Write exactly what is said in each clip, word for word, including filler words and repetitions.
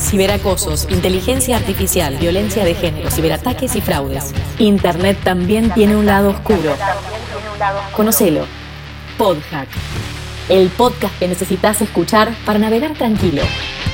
Ciberacosos, inteligencia artificial, violencia de género, ciberataques y fraudes. Internet también tiene un lado oscuro. Conócelo. Podhack. El podcast que necesitas escuchar para navegar tranquilo.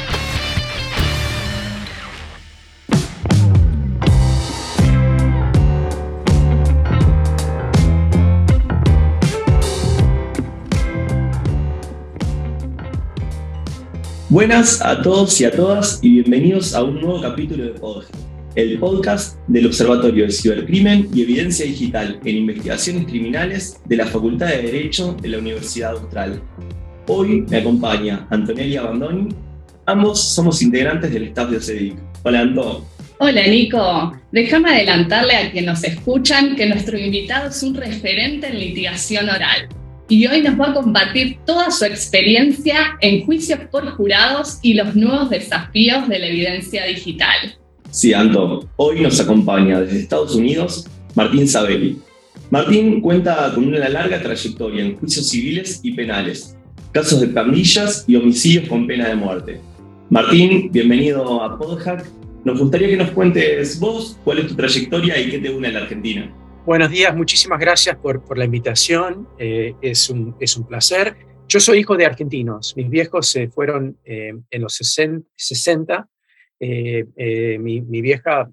Buenas a todos y a todas y bienvenidos a un nuevo capítulo de Podhack, el podcast del Observatorio de Cibercrimen y Evidencia Digital en Investigaciones Criminales de la Facultad de Derecho de la Universidad Austral. Hoy me acompaña Antonella Bandoni. Ambos somos integrantes del staff de OCEDIC. Hola, Anto. Hola, Nico. Déjame adelantarle a quienes nos escuchan que nuestro invitado es un referente en litigación oral. Y hoy nos va a compartir toda su experiencia en juicios por jurados y los nuevos desafíos de la evidencia digital. Sí, Anto. Hoy nos acompaña desde Estados Unidos Martín Sabelli. Martín cuenta con una larga trayectoria en juicios civiles y penales, casos de pandillas y homicidios con pena de muerte. Martín, bienvenido a Podhack. Nos gustaría que nos cuentes vos cuál es tu trayectoria y qué te une a la Argentina. Buenos días, muchísimas gracias por, por la invitación, eh, es, un, es un placer. Yo soy hijo de argentinos, mis viejos se fueron eh, en los sesenta, eh, eh, mi, mi vieja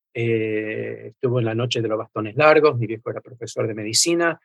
eh, estuvo en la noche de los bastones largos, mi viejo era profesor de medicina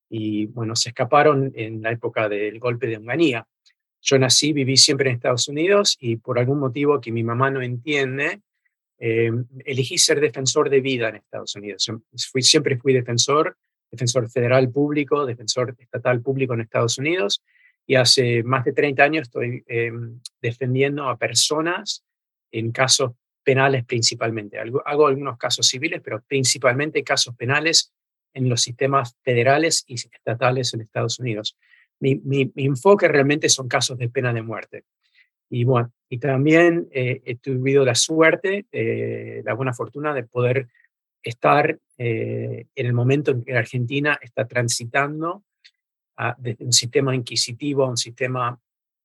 y bueno, se escaparon en la época del golpe de Onganía. Yo nací, viví siempre en Estados Unidos y por algún motivo que mi mamá no entiende, Eh, elegí ser defensor de vida en Estados Unidos. Fui, siempre fui defensor, defensor federal público, defensor estatal público en Estados Unidos, y hace más de treinta años estoy eh, defendiendo a personas en casos penales principalmente. Hago, hago algunos casos civiles, pero principalmente casos penales en los sistemas federales y estatales en Estados Unidos. Mi, mi, mi enfoque realmente son casos de pena de muerte. Y bueno, y también eh, he tenido la suerte, eh, la buena fortuna de poder estar eh, en el momento en que Argentina está transitando a, desde un sistema inquisitivo a un sistema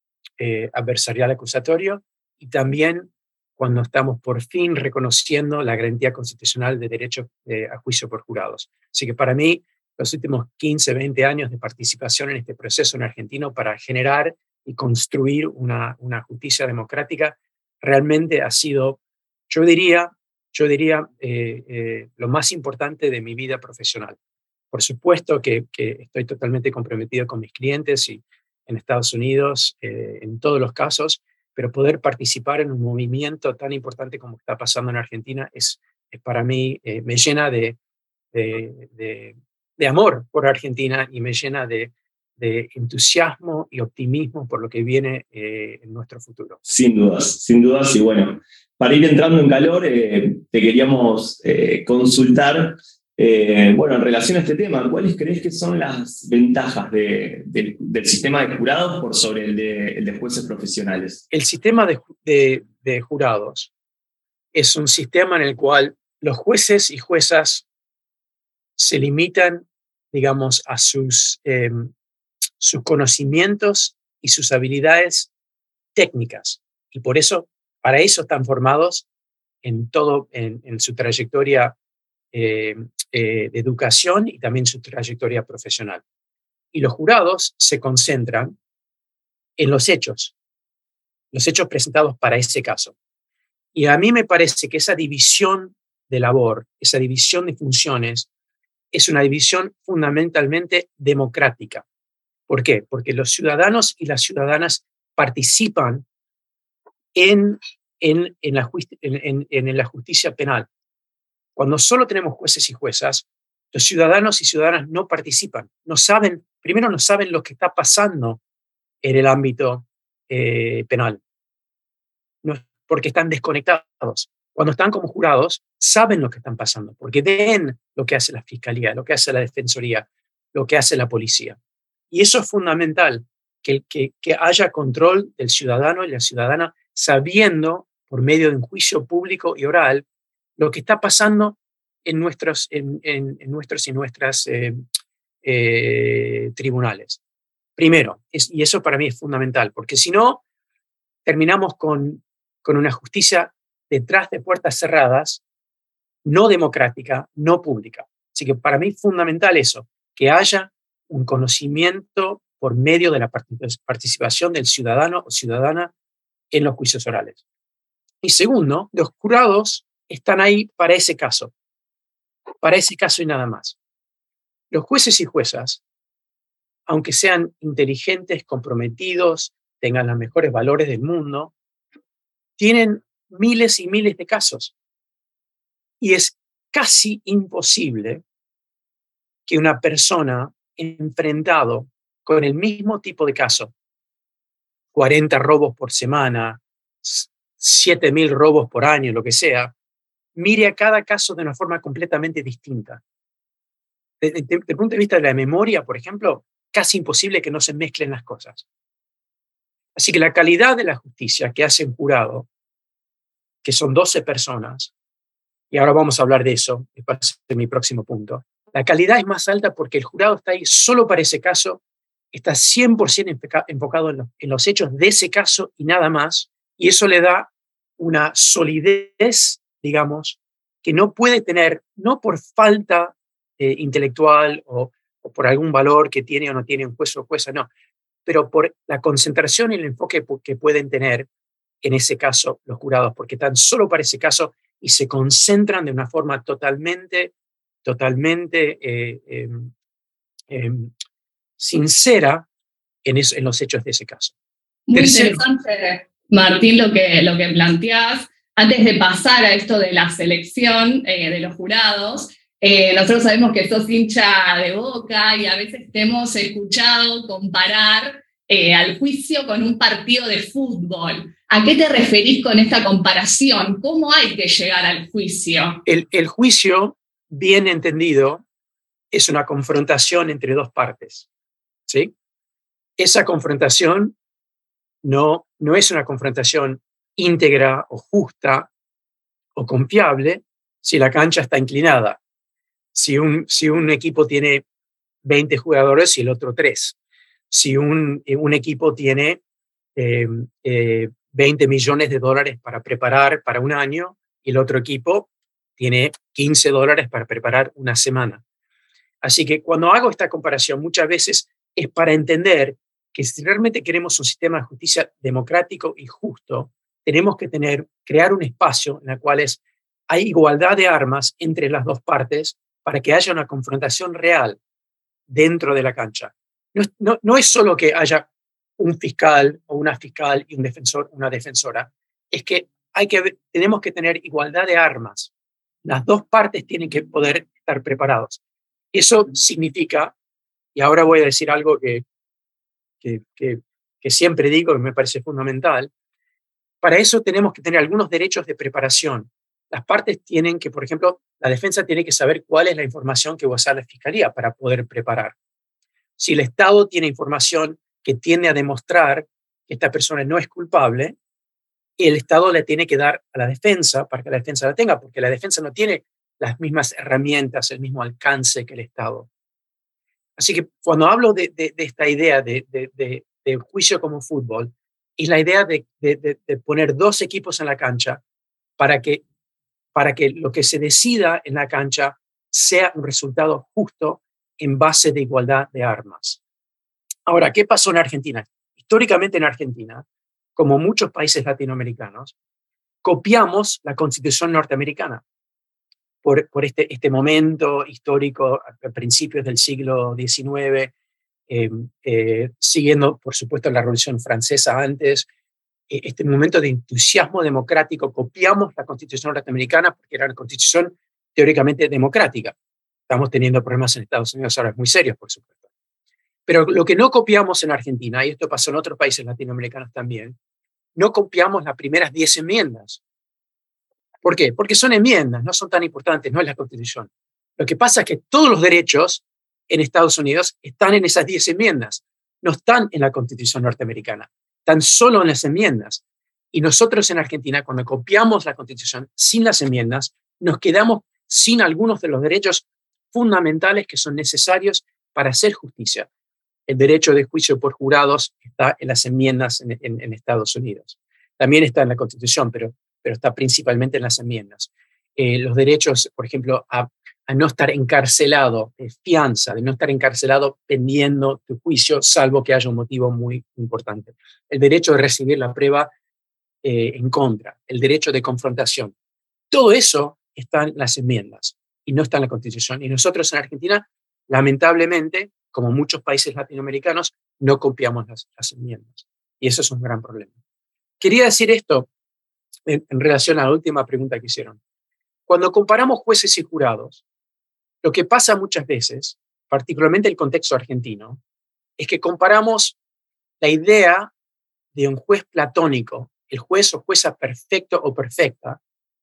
eh, adversarial acusatorio, y también cuando estamos por fin reconociendo la garantía constitucional de derecho eh, a juicio por jurados. Así que para mí, los últimos quince, veinte años de participación en este proceso en Argentina para generar y construir una, una justicia democrática realmente ha sido, yo diría, yo diría eh, eh, lo más importante de mi vida profesional. Por supuesto que, que estoy totalmente comprometido con mis clientes y en Estados Unidos, eh, en todos los casos, pero poder participar en un movimiento tan importante como está pasando en Argentina es, es para mí, eh, me llena de, de, de, de amor por Argentina y me llena de, de entusiasmo y optimismo por lo que viene eh, en nuestro futuro. Sin dudas, sin dudas. Y bueno, para ir entrando en calor, eh, te queríamos eh, consultar, eh, bueno, en relación a este tema, ¿cuáles crees que son las ventajas de, de, del sistema de jurados por sobre el de, el de jueces profesionales? El sistema de, de, de jurados es un sistema en el cual los jueces y juezas se limitan, digamos, a sus, eh, sus conocimientos y sus habilidades técnicas. Y por eso, para eso están formados en todo, en, en su trayectoria eh, eh, de educación y también su trayectoria profesional. Y los jurados se concentran en los hechos, los hechos presentados para ese caso. Y a mí me parece que esa división de labor, esa división de funciones, es una división fundamentalmente democrática. ¿Por qué? Porque los ciudadanos y las ciudadanas participan en, en, en, la, en, en, en la justicia penal. Cuando solo tenemos jueces y juezas, los ciudadanos y ciudadanas no participan, no saben, primero no saben lo que está pasando en el ámbito eh, penal, no, porque están desconectados. Cuando están como jurados, saben lo que están pasando, porque ven lo que hace la fiscalía, lo que hace la defensoría, lo que hace la policía. Y eso es fundamental, que, que, que haya control del ciudadano y la ciudadana, sabiendo, por medio de un juicio público y oral, lo que está pasando en nuestros, en, en, en nuestros y nuestras eh, eh, tribunales. Primero, es, y eso para mí es fundamental, porque si no, terminamos con con una justicia detrás de puertas cerradas, no democrática, no pública. Así que para mí es fundamental eso, que haya un conocimiento por medio de la participación del ciudadano o ciudadana en los juicios orales. Y segundo, los jurados están ahí para ese caso, para ese caso y nada más. Los jueces y juezas, aunque sean inteligentes, comprometidos, tengan los mejores valores del mundo, tienen miles y miles de casos. Y es casi imposible que una persona enfrentado con el mismo tipo de caso, cuarenta robos por semana, siete mil robos por año, lo que sea, mire a cada caso de una forma completamente distinta. Desde, desde, desde el punto de vista de la memoria, por ejemplo, casi imposible que no se mezclen las cosas. Así que la calidad de la justicia que hace un jurado, que son doce personas, y ahora vamos a hablar de eso, es mi próximo punto, la calidad es más alta porque el jurado está ahí solo para ese caso, está cien por ciento enfocado en los, en los hechos de ese caso y nada más, y eso le da una solidez, digamos, que no puede tener, no por falta eh, intelectual o, o por algún valor que tiene o no tiene un juez o jueza, no, pero por la concentración y el enfoque que pueden tener en ese caso los jurados, porque están solo para ese caso y se concentran de una forma totalmente, totalmente eh, eh, eh, sincera en, eso, en los hechos de ese caso. Muy Tercero, interesante, Martín, lo que, lo que planteás. Antes de pasar a esto de la selección eh, de los jurados, eh, nosotros sabemos que sos hincha de Boca y a veces te hemos escuchado comparar eh, al juicio con un partido de fútbol. ¿A qué te referís con esta comparación? ¿Cómo hay que llegar al juicio? El, el juicio, bien entendido, es una confrontación entre dos partes, ¿sí? Esa confrontación no, no es una confrontación íntegra o justa o confiable si la cancha está inclinada. Si un, si un equipo tiene veinte jugadores y el otro tres. Si un, un equipo tiene eh, eh, veinte millones de dólares para preparar para un año y el otro equipo tiene quince dólares para preparar una semana. Así que cuando hago esta comparación muchas veces es para entender que si realmente queremos un sistema de justicia democrático y justo, tenemos que tener, crear un espacio en el cual es, hay igualdad de armas entre las dos partes para que haya una confrontación real dentro de la cancha. No, no, no es solo que haya un fiscal o una fiscal y un defensor, una defensora, es que, hay que tenemos que tener igualdad de armas. Las dos partes tienen que poder estar preparados. Eso significa, y ahora voy a decir algo que, que, que, que siempre digo y me parece fundamental, para eso tenemos que tener algunos derechos de preparación. Las partes tienen que, por ejemplo, la defensa tiene que saber cuál es la información que va a usar la fiscalía para poder preparar. Si el Estado tiene información que tiende a demostrar que esta persona no es culpable, el Estado le tiene que dar a la defensa para que la defensa la tenga, porque la defensa no tiene las mismas herramientas, el mismo alcance que el Estado. Así que cuando hablo de, de, de esta idea de, de, de, de juicio como fútbol, es la idea de, de, de, de poner dos equipos en la cancha para que, para que lo que se decida en la cancha sea un resultado justo en base de igualdad de armas. Ahora, ¿qué pasó en Argentina? Históricamente en Argentina, como muchos países latinoamericanos, copiamos la Constitución norteamericana por, por este, este momento histórico a principios del siglo diecinueve, eh, eh, siguiendo, por supuesto, la Revolución Francesa antes, eh, este momento de entusiasmo democrático, copiamos la Constitución norteamericana porque era una Constitución teóricamente democrática. Estamos teniendo problemas en Estados Unidos ahora muy serios, por supuesto. Pero lo que no copiamos en Argentina, y esto pasó en otros países latinoamericanos también, no copiamos las primeras diez enmiendas. ¿Por qué? Porque son enmiendas, no son tan importantes, no es la Constitución. Lo que pasa es que todos los derechos en Estados Unidos están en esas diez enmiendas, no están en la Constitución norteamericana, están solo en las enmiendas. Y nosotros en Argentina, cuando copiamos la Constitución sin las enmiendas, nos quedamos sin algunos de los derechos fundamentales que son necesarios para hacer justicia. El derecho de juicio por jurados está en las enmiendas en, en, en Estados Unidos. también está en la Constitución, pero, pero está principalmente en las enmiendas. Eh, los derechos, por ejemplo, a, a no estar encarcelado, eh, fianza, de no estar encarcelado pendiendo tu juicio, salvo que haya un motivo muy importante. El derecho de recibir la prueba eh, en contra, el derecho de confrontación. Todo eso está en las enmiendas y no está en la Constitución. Y nosotros en Argentina, lamentablemente, como muchos países latinoamericanos, no copiamos las, las enmiendas. Y eso es un gran problema. Quería decir esto en, en relación a la última pregunta que hicieron. Cuando comparamos jueces y jurados, lo que pasa muchas veces, particularmente en el contexto argentino, es que comparamos la idea de un juez platónico, el juez o jueza perfecto o perfecta,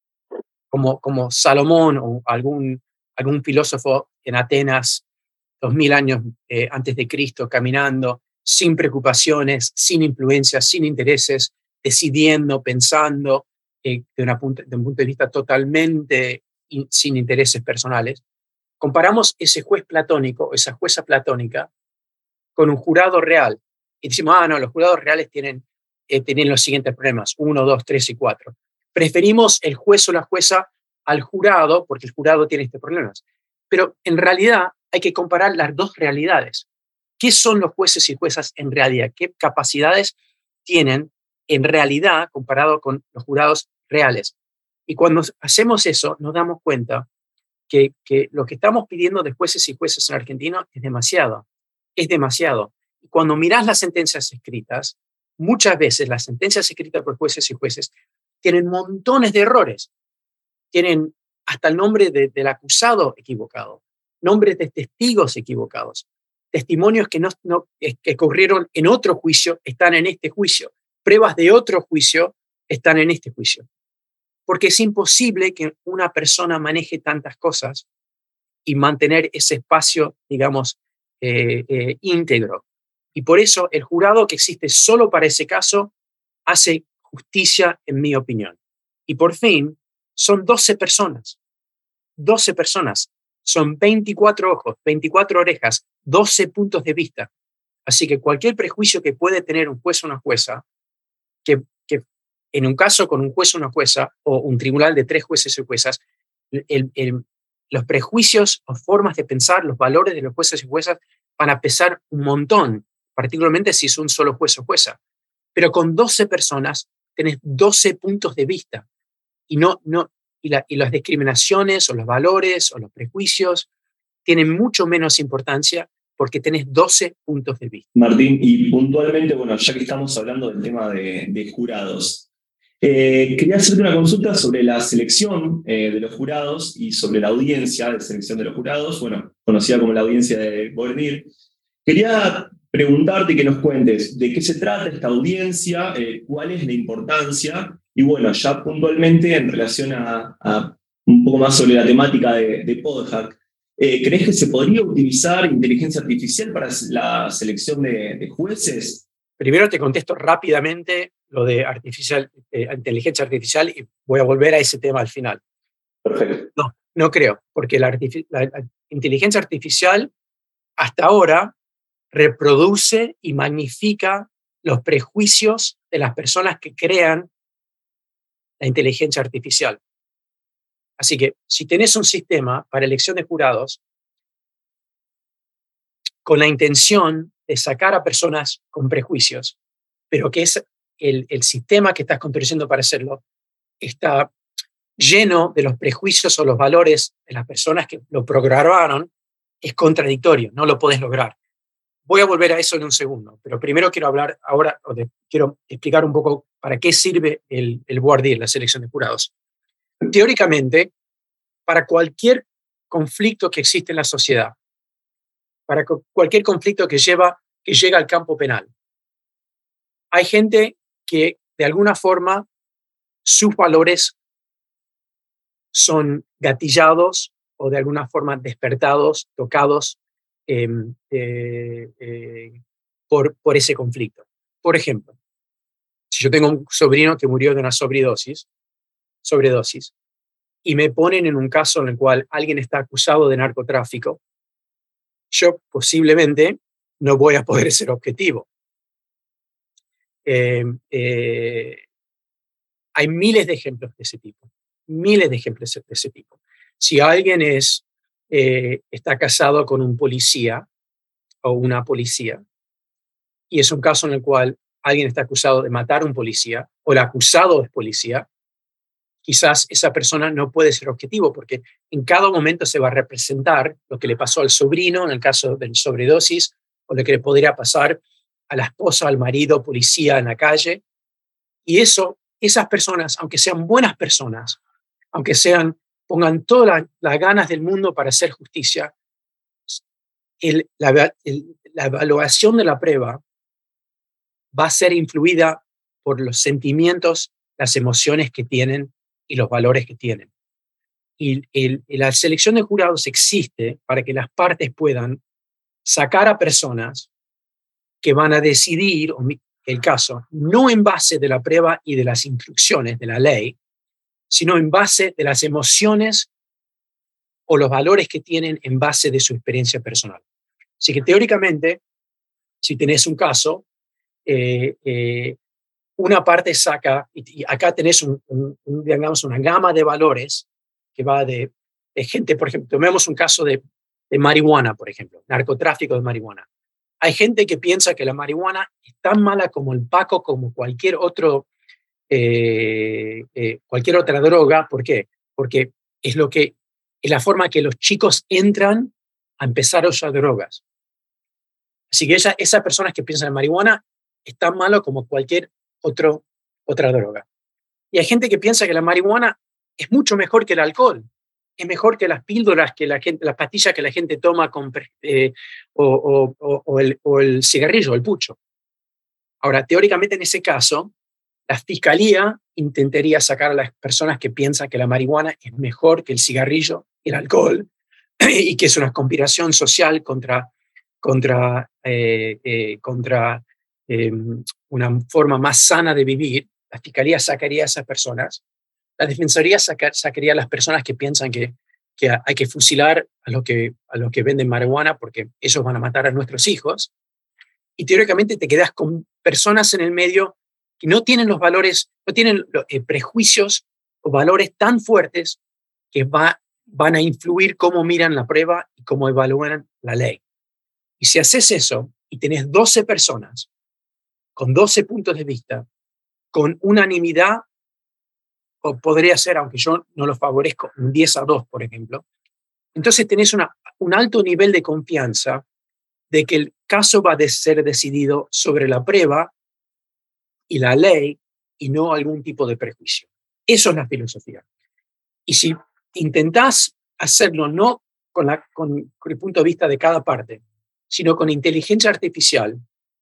como, como Salomón o algún, algún filósofo en Atenas, dos mil años eh, antes de Cristo, caminando, sin preocupaciones, sin influencias, sin intereses, decidiendo, pensando, eh, de, una punta, de un punto de vista totalmente in, sin intereses personales. Comparamos ese juez platónico, esa jueza platónica, con un jurado real. Y decimos, ah, no, los jurados reales tienen, eh, tienen los siguientes problemas, uno, dos, tres y cuatro. Preferimos el juez o la jueza al jurado, porque el jurado tiene estos problemas. Pero en realidad hay que comparar las dos realidades. ¿Qué son los jueces y juezas en realidad? ¿Qué capacidades tienen en realidad comparado con los jurados reales? Y cuando hacemos eso, nos damos cuenta que, que lo que estamos pidiendo de jueces y jueces en Argentina es demasiado. Es demasiado. Y cuando mirás las sentencias escritas, muchas veces las sentencias escritas por jueces y jueces tienen montones de errores. Tienen hasta el nombre de, del acusado equivocado, nombres de testigos equivocados, testimonios que, no, no, que ocurrieron en otro juicio están en este juicio, pruebas de otro juicio están en este juicio. Porque es imposible que una persona maneje tantas cosas y mantener ese espacio, digamos, eh, eh, íntegro. Y por eso el jurado que existe solo para ese caso hace justicia, en mi opinión. Y por fin, son doce personas. doce personas. Son veinticuatro ojos, veinticuatro orejas, doce puntos de vista. Así que cualquier prejuicio que puede tener un juez o una jueza, que, que en un caso con un juez o una jueza, o un tribunal de tres jueces y juezas, el, el, los prejuicios o formas de pensar, los valores de los jueces y juezas van a pesar un montón, particularmente si es un solo juez o jueza. Pero con doce personas tenés doce puntos de vista. Y, no, no, y, la, y las discriminaciones o los valores o los prejuicios tienen mucho menos importancia porque tenés doce puntos de vista. Martín, y puntualmente, bueno, ya que estamos hablando del tema de, de jurados, eh, quería hacerte una consulta sobre la selección eh, de los jurados y sobre la audiencia de selección de los jurados, bueno, conocida como la audiencia de voir dire. Quería preguntarte y que nos cuentes de qué se trata esta audiencia, eh, cuál es la importancia, y bueno, ya puntualmente en relación a, a un poco más sobre la temática de, de PodHack, eh, ¿crees que se podría utilizar inteligencia artificial para la selección de, de jueces? Primero te contesto rápidamente lo de artificial, eh, inteligencia artificial y voy a volver a ese tema al final. Perfecto. No, no creo, porque la, la, la inteligencia artificial hasta ahora reproduce y magnifica los prejuicios de las personas que crean la inteligencia artificial. Así que si tenés un sistema para elección de jurados con la intención de sacar a personas con prejuicios, pero que es el, el sistema que estás construyendo para hacerlo, está lleno de los prejuicios o los valores de las personas que lo programaron, es contradictorio, no lo podés lograr. Voy a volver a eso en un segundo, pero primero quiero hablar ahora, o de, quiero explicar un poco para qué sirve el, el voir dire, la selección de jurados. Teóricamente, para cualquier conflicto que existe en la sociedad, para cualquier conflicto que, lleva, que llega al campo penal, hay gente que de alguna forma sus valores son gatillados o de alguna forma despertados, tocados eh, eh, eh, por, por ese conflicto. Por ejemplo, si yo tengo un sobrino que murió de una sobredosis, sobredosis y me ponen en un caso en el cual alguien está acusado de narcotráfico, yo posiblemente no voy a poder ser objetivo. Eh, eh, hay miles de ejemplos de ese tipo, miles de ejemplos de ese tipo. Si alguien es, eh, está casado con un policía o una policía, y es un caso en el cual alguien está acusado de matar a un policía, o el acusado es policía, quizás esa persona no puede ser objetivo, porque en cada momento se va a representar lo que le pasó al sobrino en el caso de sobredosis, o lo que le podría pasar a la esposa, al marido, policía en la calle. Y eso, esas personas, aunque sean buenas personas, aunque sean, pongan todas la, las ganas del mundo para hacer justicia, el, la, el, la evaluación de la prueba va a ser influida por los sentimientos, las emociones que tienen y los valores que tienen. Y el, la selección de jurados existe para que las partes puedan sacar a personas que van a decidir el caso, no en base de la prueba y de las instrucciones de la ley, sino en base de las emociones o los valores que tienen en base de su experiencia personal. Así que teóricamente, si tenés un caso, eh, eh, una parte saca, y acá tenés un, un, un, digamos, una gama de valores que va de, de gente, por ejemplo, tomemos un caso de, de marihuana, por ejemplo, narcotráfico de marihuana. Hay gente que piensa que la marihuana es tan mala como el paco, como cualquier otro, eh, eh, cualquier otra droga. ¿Por qué? Porque es lo que es la forma que los chicos entran a empezar a usar drogas. Así que esa, esas personas que piensan en marihuana es tan malo como cualquier otro, otra droga. Y hay gente que piensa que la marihuana es mucho mejor que el alcohol, es mejor que las píldoras, que la gente, las pastillas que la gente toma con, eh, o, o, o, o, el, o el cigarrillo, el pucho. Ahora, teóricamente en ese caso, la fiscalía intentaría sacar a las personas que piensan que la marihuana es mejor que el cigarrillo y el alcohol, y que es una conspiración social contra, contra, eh, eh, contra eh, una forma más sana de vivir. La fiscalía sacaría a esas personas. La defensoría saca, sacaría a las personas que piensan que, que hay que fusilar a los que, a los que venden marihuana porque ellos van a matar a nuestros hijos. Y teóricamente te quedas con personas en el medio que no tienen los valores, no tienen eh, prejuicios o valores tan fuertes que va, van a influir cómo miran la prueba y cómo evalúan la ley. Y si haces eso y tenés doce personas con doce puntos de vista, con unanimidad, o podría ser, aunque yo no lo favorezco, un diez a dos, por ejemplo, entonces tenés una, un alto nivel de confianza de que el caso va a ser decidido sobre la prueba y la ley y no algún tipo de prejuicio. Eso es la filosofía. Y si intentás hacerlo no con, la, con, con el punto de vista de cada parte, sino con inteligencia artificial,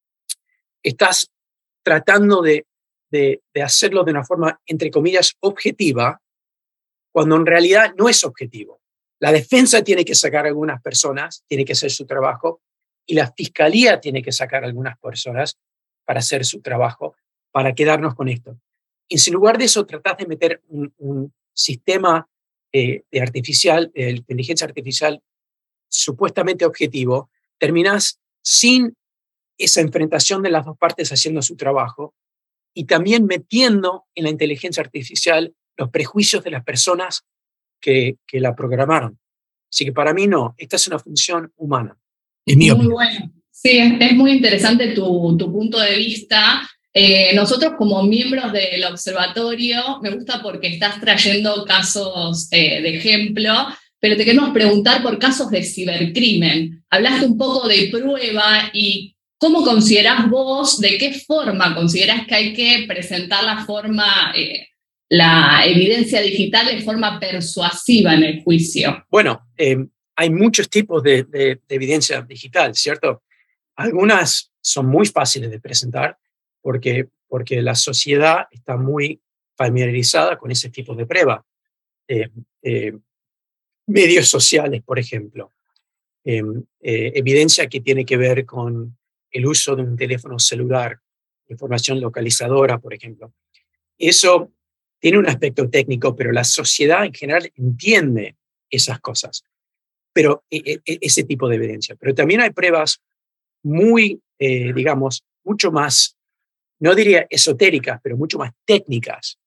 estás tratando de, de, de hacerlo de una forma, entre comillas, objetiva, cuando en realidad no es objetivo. La defensa tiene que sacar a algunas personas, tiene que hacer su trabajo, y la fiscalía tiene que sacar a algunas personas para hacer su trabajo, para quedarnos con esto. Y sin lugar de eso, tratás de meter un, un sistema eh, de artificial, de inteligencia artificial supuestamente objetivo, terminás sin esa enfrentación de las dos partes haciendo su trabajo y también metiendo en la inteligencia artificial los prejuicios de las personas que, que la programaron. Así que para mí no, esta es una función humana. Es mi muy opinión. bueno. Sí, es, es muy interesante tu, tu punto de vista. Eh, nosotros como miembros del observatorio, me gusta porque estás trayendo casos eh, de ejemplo, pero te queremos preguntar por casos de cibercrimen. Hablaste un poco de prueba y ¿cómo considerás vos, de qué forma considerás que hay que presentar la forma, eh, la evidencia digital de forma persuasiva en el juicio? Bueno, eh, hay muchos tipos de, de, de evidencia digital, ¿cierto? Algunas son muy fáciles de presentar porque, porque la sociedad está muy familiarizada con ese tipo de prueba. Eh, eh, medios sociales, por ejemplo. Eh, eh, evidencia que tiene que ver con el uso de un teléfono celular, información localizadora, por ejemplo. Eso tiene un aspecto técnico, pero la sociedad en general entiende esas cosas, pero e, e, ese tipo de evidencia. Pero también hay pruebas muy, eh, digamos, mucho más, no diría esotéricas, pero mucho más técnicas,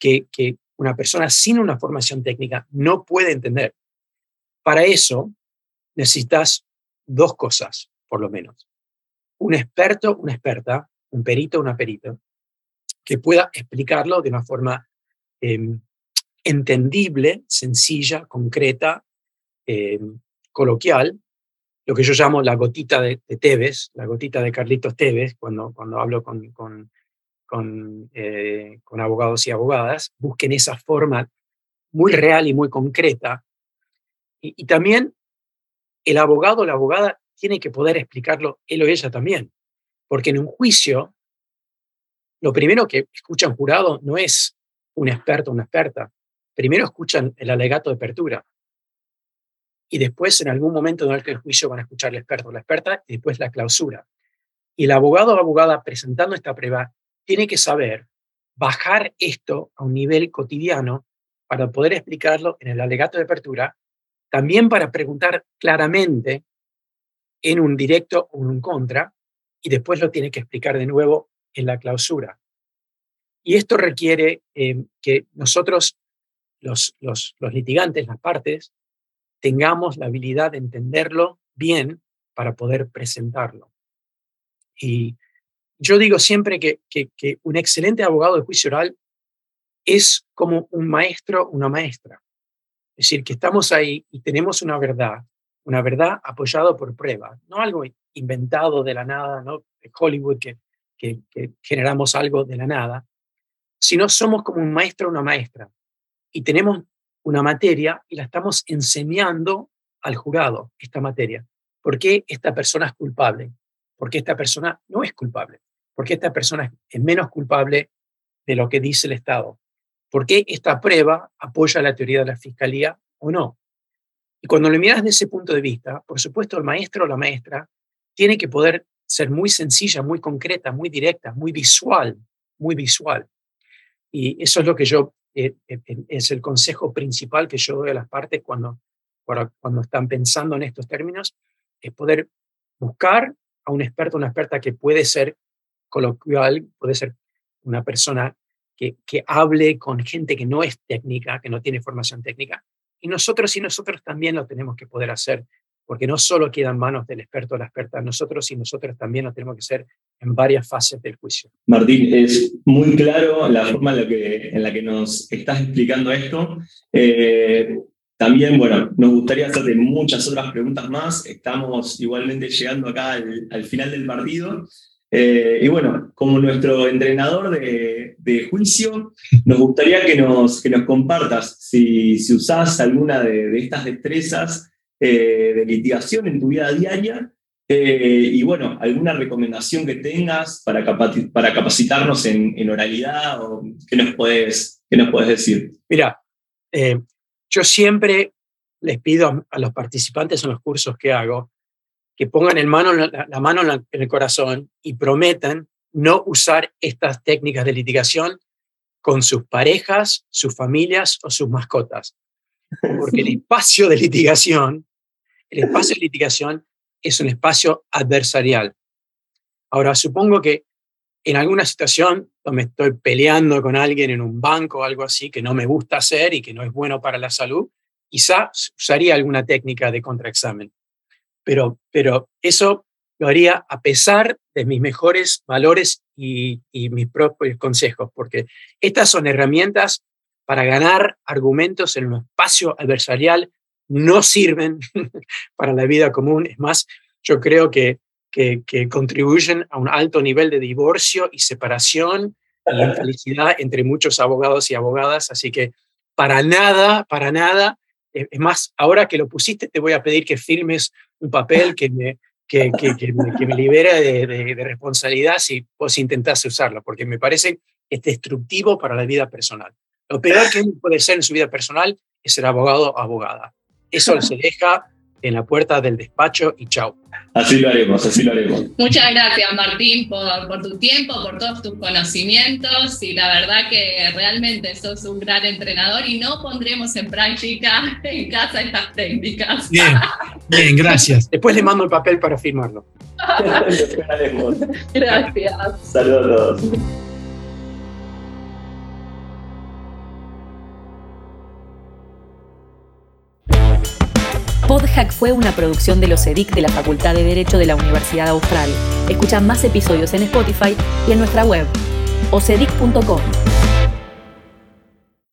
que, que una persona sin una formación técnica no puede entender. Para eso necesitas dos cosas, por lo menos. Un experto, una experta, un perito, una perito, que pueda explicarlo de una forma eh, entendible, sencilla, concreta, eh, coloquial, lo que yo llamo la gotita de, de Tevez, la gotita de Carlitos Tevez, cuando, cuando hablo con, con, con, eh, con abogados y abogadas, busquen esa forma muy real y muy concreta. Y, y también el abogado o la abogada tiene que poder explicarlo él o ella también, porque en un juicio, lo primero que escucha un jurado no es un experto o una experta, primero escuchan el alegato de apertura, y después en algún momento durante el juicio van a escuchar el experto o la experta, y después la clausura. Y el abogado o abogada presentando esta prueba tiene que saber bajar esto a un nivel cotidiano para poder explicarlo en el alegato de apertura, también para preguntar claramente en un directo o en un contra, y después lo tiene que explicar de nuevo en la clausura. Y esto requiere eh, que nosotros, los, los, los litigantes, las partes, tengamos la habilidad de entenderlo bien para poder presentarlo. Y yo digo siempre que, que, que un excelente abogado de juicio oral es como un maestro, una maestra. Es decir, que estamos ahí y tenemos una verdad, una verdad apoyada por prueba, no algo inventado de la nada, no de Hollywood que, que, que generamos algo de la nada, sino somos como un maestro o una maestra y tenemos una materia y la estamos enseñando al jurado, esta materia. ¿Por qué esta persona es culpable? ¿Por qué esta persona no es culpable? ¿Por qué esta persona es menos culpable de lo que dice el Estado? ¿Por qué esta prueba apoya la teoría de la fiscalía o no? Y cuando lo miras desde ese punto de vista, por supuesto, el maestro o la maestra tiene que poder ser muy sencilla, muy concreta, muy directa, muy visual, muy visual. Y eso es lo que yo, eh, eh, es el consejo principal que yo doy a las partes cuando, cuando están pensando en estos términos, es poder buscar a un experto, una experta que puede ser coloquial, puede ser una persona que, que hable con gente que no es técnica, que no tiene formación técnica. Y nosotros y nosotros también lo tenemos que poder hacer, porque no solo queda en manos del experto o la experta, nosotros y nosotros también lo tenemos que hacer en varias fases del juicio. Martín, es muy claro la forma en la que, en la que nos estás explicando esto. Eh, también, bueno, nos gustaría hacerte muchas otras preguntas más. Estamos igualmente llegando acá al, al final del partido. Eh, y bueno, como nuestro entrenador de, de juicio, nos gustaría que nos, que nos compartas si, si usás alguna de, de estas destrezas eh, de litigación en tu vida diaria eh, y bueno, alguna recomendación que tengas para, capaci- para capacitarnos en, en oralidad o qué nos podés, qué nos podés decir. Mira, eh, yo siempre les pido a, a los participantes en los cursos que hago que pongan el mano, la, la mano en, la, en el corazón y prometan no usar estas técnicas de litigación con sus parejas, sus familias o sus mascotas. Porque el espacio de litigación, el espacio de litigación es un espacio adversarial. Ahora, supongo que en alguna situación donde estoy peleando con alguien en un banco o algo así que no me gusta hacer y que no es bueno para la salud, quizá usaría alguna técnica de contraexamen. Pero, pero eso lo haría a pesar de mis mejores valores y, y mis propios consejos, porque estas son herramientas para ganar argumentos en un espacio adversarial, no sirven para la vida común. Es más, yo creo que, que, que contribuyen a un alto nivel de divorcio y separación y infelicidad entre muchos abogados y abogadas. Así que para nada, para nada. Es más, ahora que lo pusiste, te voy a pedir que firmes un papel que me, que, que, que me, que me libere de, de, de responsabilidad si vos intentás usarlo, porque me parece que es destructivo para la vida personal. Lo peor que uno puede ser en su vida personal es ser abogado o abogada. Eso se deja en la puerta del despacho y chao. Así lo haremos, así lo haremos. Muchas gracias, Martín, por, por tu tiempo, por todos tus conocimientos, y la verdad que realmente sos un gran entrenador y no pondremos en práctica en casa estas técnicas. Bien, bien, gracias. Después le mando el papel para firmarlo. Lo esperaremos. Gracias. Saludos a todos. Podhack fue una producción de los E D I C de la Facultad de Derecho de la Universidad Austral. Escucha más episodios en Spotify y en nuestra web, ocedic punto com.